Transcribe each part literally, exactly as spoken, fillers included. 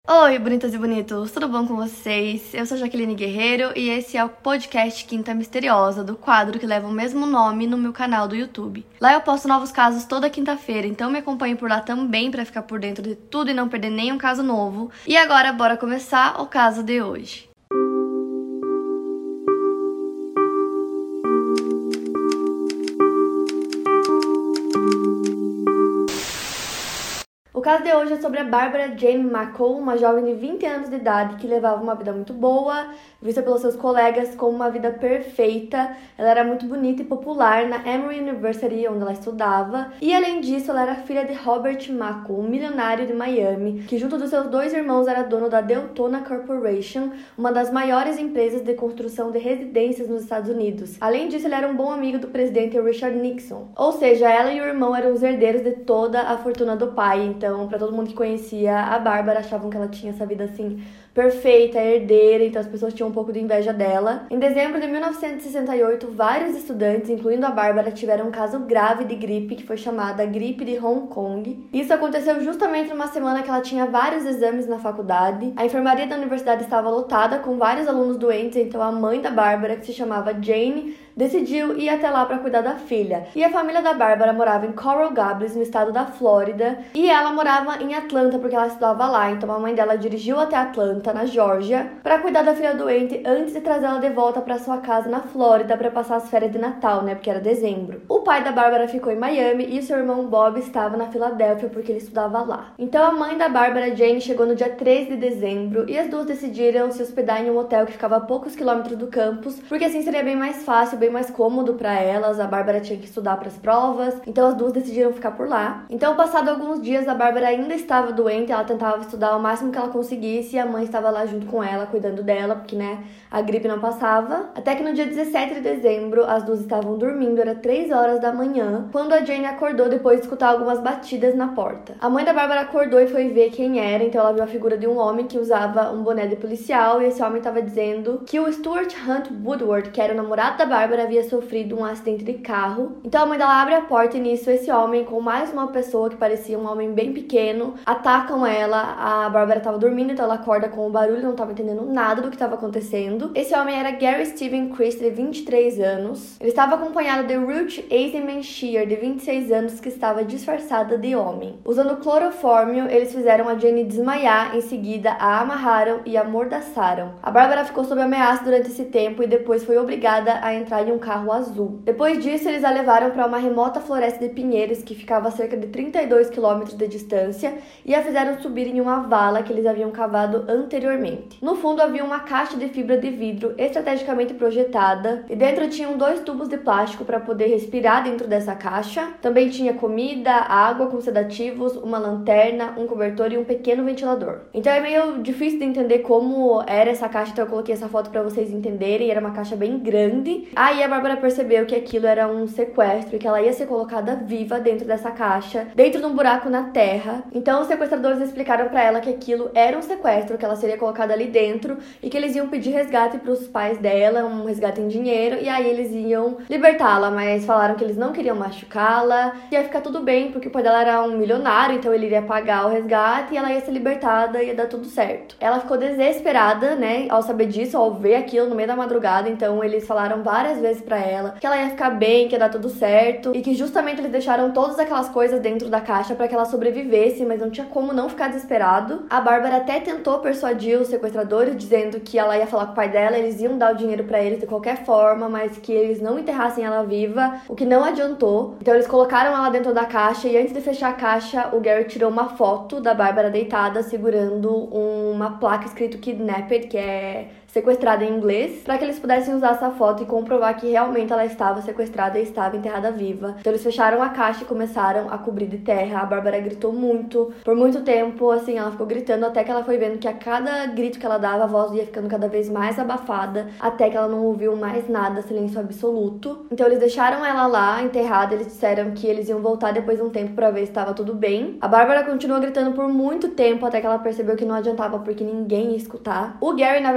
Oi, bonitas e bonitos, tudo bom com vocês? Eu sou Jaqueline Guerreiro e esse é o podcast Quinta Misteriosa, do quadro que leva o mesmo nome no meu canal do YouTube. Lá eu posto novos casos toda quinta-feira, então me acompanhe por lá também pra ficar por dentro de tudo e não perder nenhum caso novo. E agora, bora começar o caso de hoje. O caso de hoje é sobre a Barbara Jane McCall, uma jovem de vinte anos de idade que levava uma vida muito boa, vista pelos seus colegas como uma vida perfeita. Ela era muito bonita e popular na Emory University, onde ela estudava. E além disso, ela era filha de Robert McCall, um milionário de Miami, que junto dos seus dois irmãos era dono da Deltona Corporation, uma das maiores empresas de construção de residências nos Estados Unidos. Além disso, ele era um bom amigo do presidente Richard Nixon. Ou seja, ela e o irmão eram os herdeiros de toda a fortuna do pai. Então, Então, para todo mundo que conhecia a Bárbara, achavam que ela tinha essa vida assim perfeita, herdeira, então as pessoas tinham um pouco de inveja dela. Em dezembro de mil novecentos e sessenta e oito, vários estudantes, incluindo a Bárbara, tiveram um caso grave de gripe, que foi chamada gripe de Hong Kong. Isso aconteceu justamente numa semana que ela tinha vários exames na faculdade. A enfermaria da universidade estava lotada com vários alunos doentes, então a mãe da Bárbara, que se chamava Jane, decidiu ir até lá para cuidar da filha. E a família da Bárbara morava em Coral Gables, no estado da Flórida, e ela morava em Atlanta porque ela estudava lá. Então a mãe dela dirigiu até Atlanta, na Geórgia, para cuidar da filha doente antes de trazê-la de volta para sua casa na Flórida para passar as férias de Natal, né, porque era dezembro. O pai da Bárbara ficou em Miami e o seu irmão Bob estava na Filadélfia porque ele estudava lá. Então a mãe da Bárbara, Jane, chegou no dia treze de dezembro e as duas decidiram se hospedar em um hotel que ficava a poucos quilômetros do campus, porque assim seria bem mais fácil, bem mais cômodo para elas. A Bárbara tinha que estudar para as provas, então as duas decidiram ficar por lá. Então, passado alguns dias, a Bárbara ainda estava doente, ela tentava estudar o máximo que ela conseguisse e a mãe estava lá junto com ela, cuidando dela, porque, né, a gripe não passava. Até que no dia dezessete de dezembro, as duas estavam dormindo, era três horas da manhã, quando a Jane acordou depois de escutar algumas batidas na porta. A mãe da Bárbara acordou e foi ver quem era, então ela viu a figura de um homem que usava um boné de policial, e esse homem estava dizendo que o Stuart Hunt Woodward, que era o namorado da Bárbara, havia sofrido um acidente de carro. Então a mãe dela abre a porta e nisso esse homem, com mais uma pessoa que parecia um homem bem pequeno, atacam ela. A Bárbara estava dormindo, então ela acorda com o barulho, não estava entendendo nada do que estava acontecendo. Esse homem era Gary Steven Christ, de vinte e três anos. Ele estava acompanhado de Ruth Eisenman Shear, de vinte e seis anos, que estava disfarçada de homem. Usando clorofórmio, eles fizeram a Jane desmaiar, em seguida a amarraram e a amordaçaram. A Bárbara ficou sob ameaça durante esse tempo e depois foi obrigada a entrar em um carro azul. Depois disso, eles a levaram para uma remota floresta de pinheiros que ficava a cerca de trinta e dois quilômetros de distância e a fizeram subir em uma vala que eles haviam cavado anteriormente. No fundo havia uma caixa de fibra de vidro estrategicamente projetada e dentro tinham dois tubos de plástico para poder respirar dentro dessa caixa. Também tinha comida, água com sedativos, uma lanterna, um cobertor e um pequeno ventilador. Então é meio difícil de entender como era essa caixa, então eu coloquei essa foto para vocês entenderem. Era uma caixa bem grande. Aí a Bárbara percebeu que aquilo era um sequestro e que ela ia ser colocada viva dentro dessa caixa, dentro de um buraco na terra. Então os sequestradores explicaram para ela que aquilo era um sequestro, que ela seria colocada ali dentro e que eles iam pedir resgate para os pais dela, um resgate em dinheiro, e aí eles iam libertá-la, mas falaram que eles não queriam machucá-la, ia ficar tudo bem porque o pai dela era um milionário, então ele iria pagar o resgate e ela ia ser libertada e ia dar tudo certo. Ela ficou desesperada, né, ao saber disso, ao ver aquilo no meio da madrugada. Então eles falaram várias vezes pra ela que ela ia ficar bem, que ia dar tudo certo e que justamente eles deixaram todas aquelas coisas dentro da caixa para que ela sobrevivesse, mas não tinha como não ficar desesperado. A Bárbara até tentou persuadir os sequestradores, dizendo que ela ia falar com o pai dela, eles iam dar o dinheiro pra eles de qualquer forma, mas que eles não enterrassem ela viva, o que não adiantou. Então eles colocaram ela dentro da caixa e antes de fechar a caixa, o Gary tirou uma foto da Bárbara deitada segurando uma placa escrito Kidnapped, que é sequestrada em inglês, para que eles pudessem usar essa foto e comprovar que realmente ela estava sequestrada e estava enterrada viva. Então eles fecharam a caixa e começaram a cobrir de terra. A Bárbara gritou muito, por muito tempo, assim, ela ficou gritando até que ela foi vendo que a cada grito que ela dava, a voz ia ficando cada vez mais abafada, até que ela não ouviu mais nada, silêncio absoluto. Então eles deixaram ela lá, enterrada, eles disseram que eles iam voltar depois de um tempo para ver se estava tudo bem. A Bárbara continuou gritando por muito tempo, até que ela percebeu que não adiantava porque ninguém ia escutar. O Gary, na verdade, morava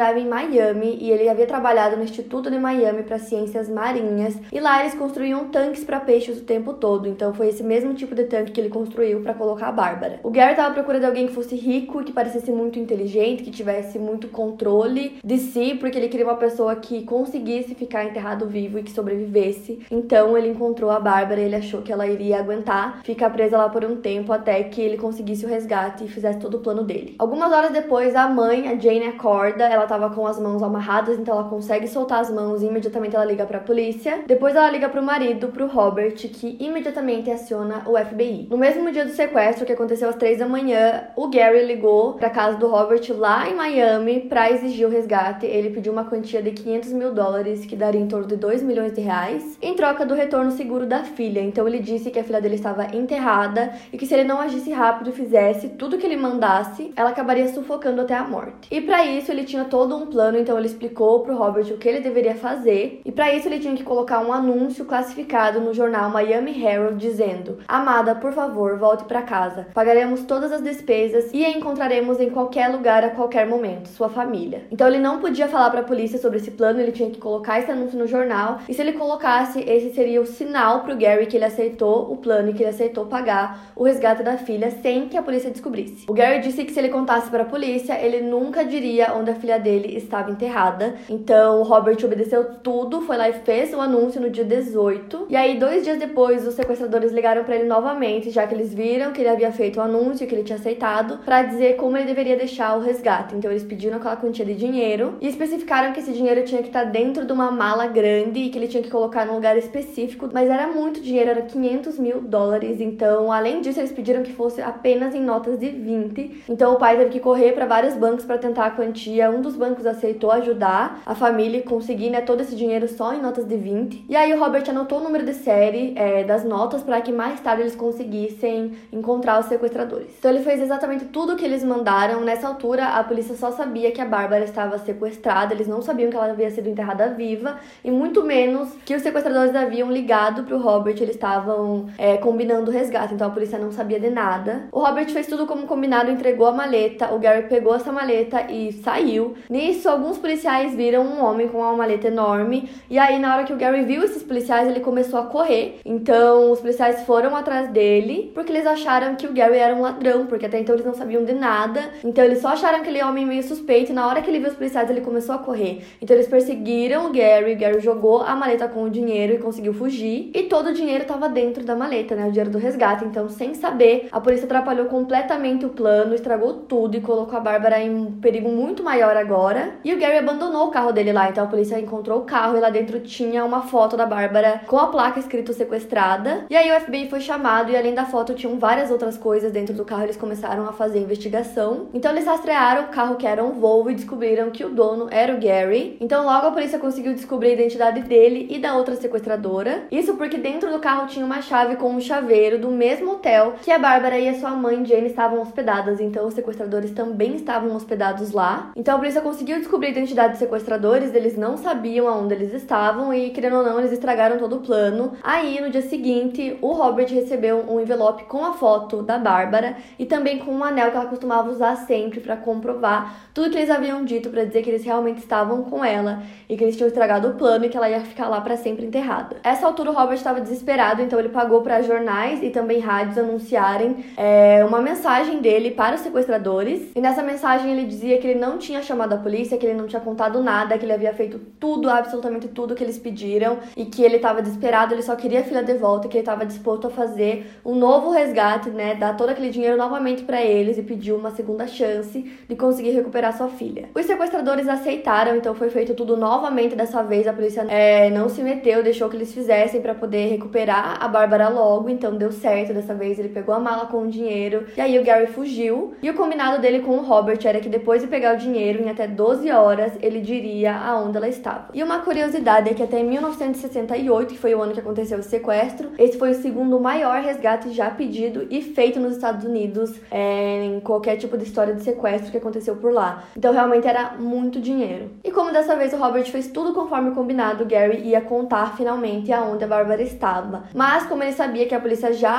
trabalhava em Miami e ele havia trabalhado no Instituto de Miami para Ciências Marinhas, e lá eles construíam tanques para peixes o tempo todo, então foi esse mesmo tipo de tanque que ele construiu para colocar a Bárbara. O Gary estava procurando alguém que fosse rico e que parecesse muito inteligente, que tivesse muito controle de si, porque ele queria uma pessoa que conseguisse ficar enterrado vivo e que sobrevivesse. Então ele encontrou a Bárbara e ele achou que ela iria aguentar ficar presa lá por um tempo até que ele conseguisse o resgate e fizesse todo o plano dele. Algumas horas depois, a mãe, a Jane, acorda. Ela tava com as mãos amarradas, então ela consegue soltar as mãos e imediatamente ela liga pra polícia. Depois ela liga pro marido, pro Robert, que imediatamente aciona o F B I. No mesmo dia do sequestro, que aconteceu às três da manhã, o Gary ligou pra casa do Robert lá em Miami pra exigir o resgate. Ele pediu uma quantia de quinhentos mil dólares, que daria em torno de dois milhões de reais, em troca do retorno seguro da filha. Então ele disse que a filha dele estava enterrada e que se ele não agisse rápido e fizesse tudo que ele mandasse, ela acabaria sufocando até a morte. E pra isso ele tinha todo um plano, então ele explicou pro Robert o que ele deveria fazer, e pra isso ele tinha que colocar um anúncio classificado no jornal Miami Herald dizendo: "Amada, por favor, volte pra casa. Pagaremos todas as despesas e a encontraremos em qualquer lugar a qualquer momento, sua família." Então ele não podia falar pra polícia sobre esse plano, ele tinha que colocar esse anúncio no jornal, e se ele colocasse, esse seria o sinal pro Gary que ele aceitou o plano e que ele aceitou pagar o resgate da filha sem que a polícia descobrisse. O Gary disse que se ele contasse pra polícia, ele nunca diria onde a filha dele estava enterrada. Então o Robert obedeceu tudo, foi lá e fez o anúncio no dia dezoito. E aí, dois dias depois, os sequestradores ligaram pra ele novamente, já que eles viram que ele havia feito o anúncio, que ele tinha aceitado, pra dizer como ele deveria deixar o resgate. Então eles pediram aquela quantia de dinheiro e especificaram que esse dinheiro tinha que estar dentro de uma mala grande e que ele tinha que colocar num lugar específico, mas era muito dinheiro, era quinhentos mil dólares. Então, além disso, eles pediram que fosse apenas em notas de vinte. Então o pai teve que correr para vários bancos para tentar a quantia. Um dos bancos aceitou ajudar a família e conseguir, né, todo esse dinheiro só em notas de vinte. E aí o Robert anotou o número de série é, das notas para que mais tarde eles conseguissem encontrar os sequestradores. Então ele fez exatamente tudo o que eles mandaram. Nessa altura, a polícia só sabia que a Bárbara estava sequestrada, eles não sabiam que ela havia sido enterrada viva, e muito menos que os sequestradores haviam ligado pro Robert, eles estavam é, combinando o resgate, então a polícia não sabia de nada. O Robert fez tudo como combinado, entregou a maleta, o Gary pegou essa maleta e saiu. Nisso, alguns policiais viram um homem com uma maleta enorme, e aí na hora que o Gary viu esses policiais, ele começou a correr. Então os policiais foram atrás dele, porque eles acharam que o Gary era um ladrão, porque até então eles não sabiam de nada. Então eles só acharam aquele homem meio suspeito, e na hora que ele viu os policiais, ele começou a correr. Então eles perseguiram o Gary, o Gary jogou a maleta com o dinheiro e conseguiu fugir, e todo o dinheiro estava dentro da maleta, né, o dinheiro do resgate. Então, sem saber, a polícia atrapalhou completamente o plano, estragou tudo e colocou a Bárbara em um perigo muito maior agora. E o Gary abandonou o carro dele lá, então a polícia encontrou o carro e lá dentro tinha uma foto da Bárbara com a placa escrito sequestrada. E aí o F B I foi chamado, e além da foto tinham várias outras coisas dentro do carro. Eles começaram a fazer a investigação. Então eles rastrearam o carro, que era um Volvo, e descobriram que o dono era o Gary. Então logo a polícia conseguiu descobrir a identidade dele e da outra sequestradora. Isso porque dentro do carro tinha uma chave com um chaveiro do mesmo hotel que a Bárbara e a sua mãe Jane estavam hospedadas. Então os sequestradores também estavam hospedados lá. Então a polícia conseguiu descobrir a identidade dos sequestradores. Eles não sabiam aonde eles estavam e, querendo ou não, eles estragaram todo o plano. Aí no dia seguinte, o Robert recebeu um envelope com a foto da Bárbara e também com um anel que ela costumava usar sempre para comprovar tudo que eles haviam dito, para dizer que eles realmente estavam com ela e que eles tinham estragado o plano e que ela ia ficar lá para sempre enterrada. Essa altura o Robert estava desesperado, então ele pagou para jornais e também rádios anunciarem é, uma mensagem dele para os sequestradores. E nessa mensagem ele dizia que ele não tinha chamado a polícia, que ele não tinha contado nada, que ele havia feito tudo, absolutamente tudo que eles pediram, e que ele estava desesperado, ele só queria a filha de volta, que ele estava disposto a fazer um novo resgate, né, dar todo aquele dinheiro novamente para eles, e pediu uma segunda chance de conseguir recuperar sua filha. Os sequestradores aceitaram, então foi feito tudo novamente. Dessa vez a polícia é, não se meteu, deixou que eles fizessem para poder recuperar a Bárbara logo, então deu certo. Dessa vez ele pegou a mala com o dinheiro, e aí o Gary fugiu, e o combinado dele com o Robert era que depois de pegar o dinheiro, em até doze horas, ele diria aonde ela estava. E uma curiosidade é que até mil novecentos e sessenta e oito, que foi o ano que aconteceu o sequestro, esse foi o segundo maior resgate já pedido e feito nos Estados Unidos é, em qualquer tipo de história de sequestro que aconteceu por lá. Então realmente era muito dinheiro. E como dessa vez o Robert fez tudo conforme combinado, o Gary ia contar finalmente aonde a Bárbara estava. Mas como ele sabia que a polícia já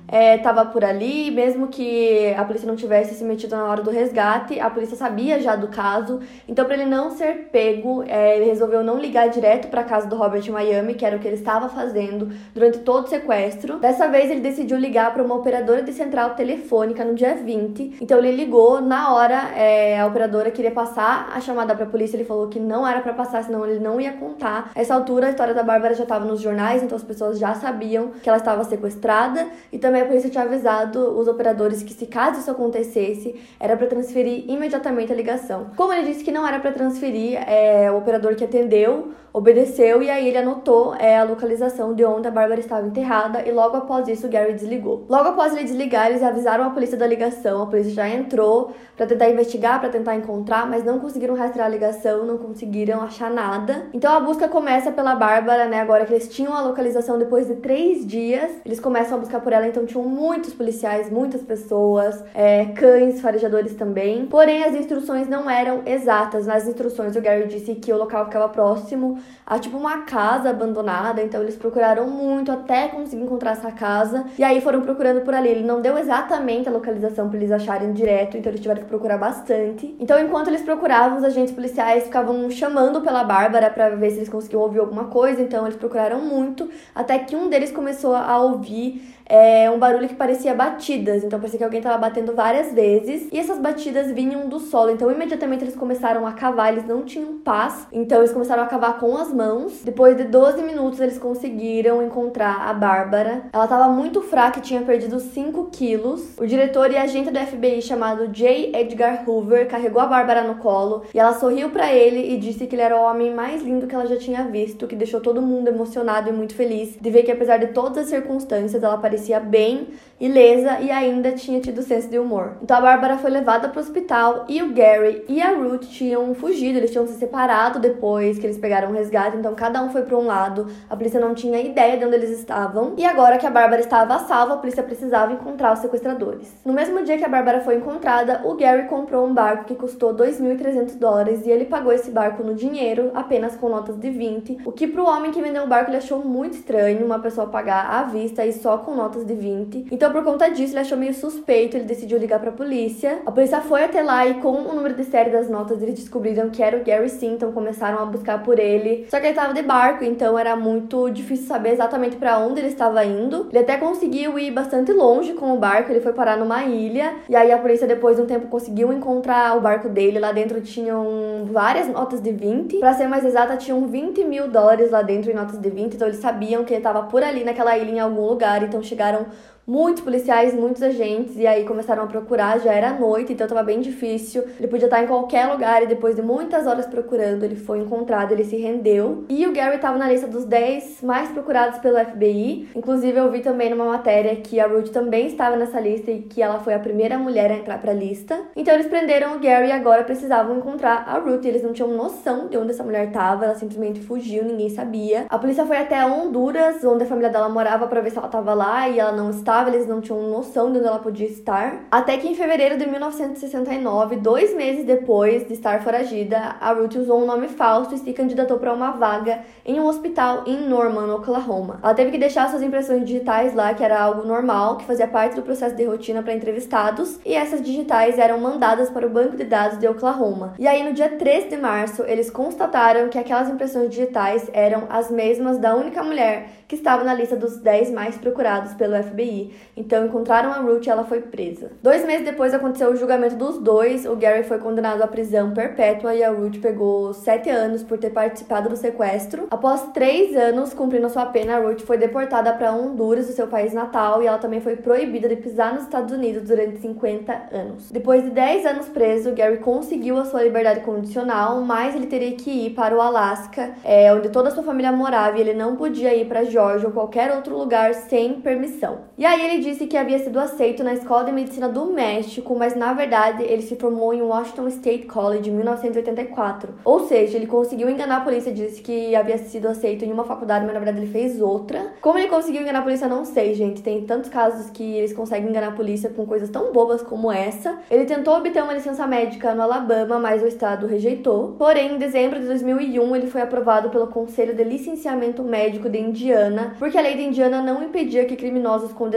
estava por ali, mesmo que a polícia não tivesse se metido na hora do resgate, a polícia sabia já do caso. Então, para ele não ser pego, é, ele resolveu não ligar direto para a casa do Robert em Miami, que era o que ele estava fazendo durante todo o sequestro. Dessa vez, ele decidiu ligar para uma operadora de central telefônica no dia vinte. Então, ele ligou na hora, é, a operadora queria passar a chamada para a polícia, ele falou que não era para passar, senão ele não ia contar. Essa altura, a história da Bárbara já estava nos jornais, então as pessoas já sabiam que ela estava sequestrada, e também a polícia tinha avisado os operadores que, se caso isso acontecesse, era para transferir imediatamente a ligação. Como ele disse que não era para transferir, é, o operador que atendeu obedeceu, e aí ele anotou é, a localização de onde a Bárbara estava enterrada, e logo após isso o Gary desligou. Logo após ele desligar, eles avisaram a polícia da ligação. A polícia já entrou para tentar investigar, para tentar encontrar, mas não conseguiram rastrear a ligação, não conseguiram achar nada. Então a busca começa pela Bárbara, né? Agora que eles tinham a localização depois de três dias, eles começam a buscar por ela. Então tinham muitos policiais, muitas pessoas, é, cães, farejadores também. Porém, as instruções não eram exatas. Nas instruções, o Gary disse que o local ficava próximo a tipo uma casa abandonada, então eles procuraram muito até conseguir encontrar essa casa, e aí foram procurando por ali. Ele não deu exatamente a localização para eles acharem direto, então eles tiveram que procurar bastante. Então, enquanto eles procuravam, os agentes policiais ficavam chamando pela Bárbara para ver se eles conseguiam ouvir alguma coisa, então eles procuraram muito, até que um deles começou a ouvir É um barulho que parecia batidas, então parecia que alguém estava batendo várias vezes, e essas batidas vinham do solo. Então imediatamente eles começaram a cavar, eles não tinham paz, então eles começaram a cavar com as mãos. Depois de doze minutos eles conseguiram encontrar a Bárbara. Ela estava muito fraca e tinha perdido cinco quilos. O diretor e agente do F B I chamado J. Edgar Hoover carregou a Bárbara no colo, e ela sorriu para ele e disse que ele era o homem mais lindo que ela já tinha visto, que deixou todo mundo emocionado e muito feliz de ver que, apesar de todas as circunstâncias, ela parecia bem, ilesa e ainda tinha tido senso de humor. Então a Bárbara foi levada para o hospital, e o Gary e a Ruth tinham fugido, eles tinham se separado depois que eles pegaram o resgate, então cada um foi para um lado, a polícia não tinha ideia de onde eles estavam, e agora que a Bárbara estava a salvo, a polícia precisava encontrar os sequestradores. No mesmo dia que a Bárbara foi encontrada, o Gary comprou um barco que custou dois mil e trezentos dólares, e ele pagou esse barco no dinheiro, apenas com notas de vinte, o que pro homem que vendeu o barco ele achou muito estranho, uma pessoa pagar à vista e só com notas de vinte. Então, por conta disso, ele achou meio suspeito, ele decidiu ligar pra polícia. A polícia foi até lá, e com o número de série das notas eles descobriram que era o Gary sim, então começaram a buscar por ele. Só que ele tava de barco, então era muito difícil saber exatamente pra onde ele estava indo. Ele até conseguiu ir bastante longe com o barco, ele foi parar numa ilha, e aí a polícia depois de um tempo conseguiu encontrar o barco dele. Lá dentro tinham várias notas de vinte, pra ser mais exata, tinham vinte mil dólares lá dentro em notas de vinte, então eles sabiam que ele tava por ali naquela ilha em algum lugar, então chegaram muitos policiais, muitos agentes, e aí começaram a procurar. Já era noite, então tava bem difícil. Ele podia estar em qualquer lugar, e depois de muitas horas procurando, ele foi encontrado, ele se rendeu. E o Gary tava na lista dos dez mais procurados pelo F B I. Inclusive, eu vi também numa matéria que a Ruth também estava nessa lista, e que ela foi a primeira mulher a entrar pra lista. Então eles prenderam o Gary, e agora precisavam encontrar a Ruth. Eles não tinham noção de onde essa mulher tava, ela simplesmente fugiu, ninguém sabia. A polícia foi até Honduras, onde a família dela morava, pra ver se ela tava lá, e ela não estava. Eles não tinham noção de onde ela podia estar. Até que em fevereiro de mil novecentos e sessenta e nove, dois meses depois de estar foragida, a Ruth usou um nome falso e se candidatou para uma vaga em um hospital em Norman, Oklahoma. Ela teve que deixar suas impressões digitais lá, que era algo normal, que fazia parte do processo de rotina para entrevistados, e essas digitais eram mandadas para o banco de dados de Oklahoma. E aí, no dia três de março, eles constataram que aquelas impressões digitais eram as mesmas da única mulher que estava na lista dos dez mais procurados pelo F B I. Então, encontraram a Ruth e ela foi presa. Dois meses depois aconteceu o julgamento dos dois. O Gary foi condenado à prisão perpétua e a Ruth pegou sete anos por ter participado do sequestro. Após três anos cumprindo sua pena, a Ruth foi deportada para Honduras, o seu país natal, e ela também foi proibida de pisar nos Estados Unidos durante cinquenta anos. Depois de dez anos preso, o Gary conseguiu a sua liberdade condicional, mas ele teria que ir para o Alasca, é, onde toda a sua família morava, e ele não podia ir para Geórgia ou qualquer outro lugar sem permissão. E aí ele disse que havia sido aceito na Escola de Medicina do México, mas na verdade ele se formou em Washington State College em mil novecentos e oitenta e quatro. Ou seja, ele conseguiu enganar a polícia, disse que havia sido aceito em uma faculdade, mas na verdade ele fez outra. Como ele conseguiu enganar a polícia, não sei, gente. Tem tantos casos que eles conseguem enganar a polícia com coisas tão bobas como essa. Ele tentou obter uma licença médica no Alabama, mas o estado rejeitou. Porém, em dezembro de dois mil e um, ele foi aprovado pelo Conselho de Licenciamento Médico de Indiana, porque a lei de Indiana não impedia que criminosos condenados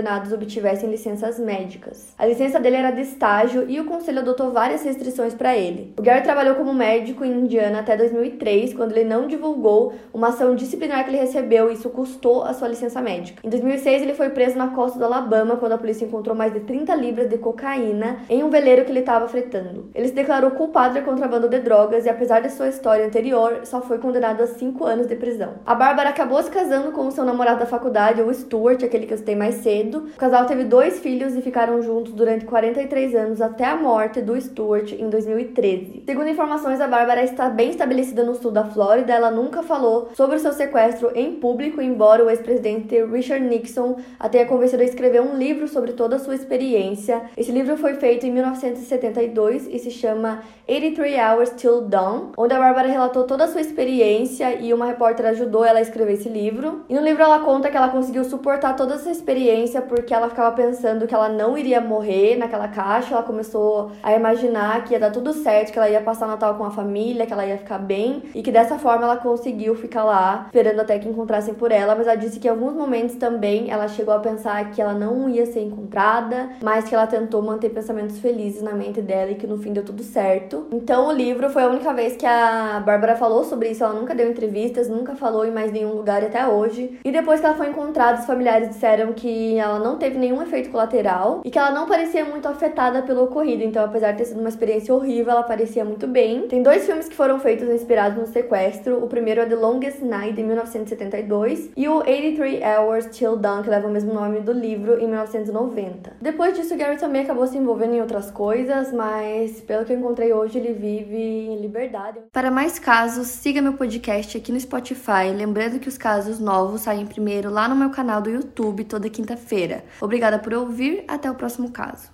condenados obtivessem licenças médicas. A licença dele era de estágio e o conselho adotou várias restrições para ele. O Gary trabalhou como médico em Indiana até dois mil e três, quando ele não divulgou uma ação disciplinar que ele recebeu e isso custou a sua licença médica. Em dois mil e seis, ele foi preso na costa do Alabama quando a polícia encontrou mais de trinta libras de cocaína em um veleiro que ele estava fretando. Ele se declarou culpado de contrabando de drogas e, apesar de sua história anterior, só foi condenado a cinco anos de prisão. A Bárbara acabou se casando com o seu namorado da faculdade, o Stuart, aquele que eu citei mais cedo. O casal teve dois filhos e ficaram juntos durante quarenta e três anos até a morte do Stuart em dois mil e treze. Segundo informações, a Bárbara está bem estabelecida no sul da Flórida. Ela nunca falou sobre o seu sequestro em público, embora o ex-presidente Richard Nixon a tenha convencido a escrever um livro sobre toda a sua experiência. Esse livro foi feito em mil novecentos e setenta e dois e se chama oitenta e três Hours Till Dawn, onde a Bárbara relatou toda a sua experiência e uma repórter ajudou ela a escrever esse livro. E no livro ela conta que ela conseguiu suportar toda essa experiência porque ela ficava pensando que ela não iria morrer naquela caixa. Ela começou a imaginar que ia dar tudo certo, que ela ia passar o Natal com a família, que ela ia ficar bem e que dessa forma ela conseguiu ficar lá esperando até que encontrassem por ela. Mas ela disse que em alguns momentos também ela chegou a pensar que ela não ia ser encontrada, mas que ela tentou manter pensamentos felizes na mente dela e que no fim deu tudo certo. Então o livro foi a única vez que a Bárbara falou sobre isso. Ela nunca deu entrevistas, nunca falou em mais nenhum lugar até hoje. E depois que ela foi encontrada, os familiares disseram que ela não teve nenhum efeito colateral e que ela não parecia muito afetada pelo ocorrido. Então, apesar de ter sido uma experiência horrível, ela parecia muito bem. Tem dois filmes que foram feitos inspirados no sequestro. O primeiro é The Longest Night, de mil novecentos e setenta e dois, e o oitenta e três Hours Till Dawn, que leva o mesmo nome do livro, em mil novecentos e noventa. Depois disso, Gary também acabou se envolvendo em outras coisas, mas pelo que eu encontrei hoje, ele vive em liberdade. Para mais casos, siga meu podcast aqui no Spotify, lembrando que os casos novos saem primeiro lá no meu canal do YouTube toda quinta-feira. Obrigada por ouvir, até o próximo caso.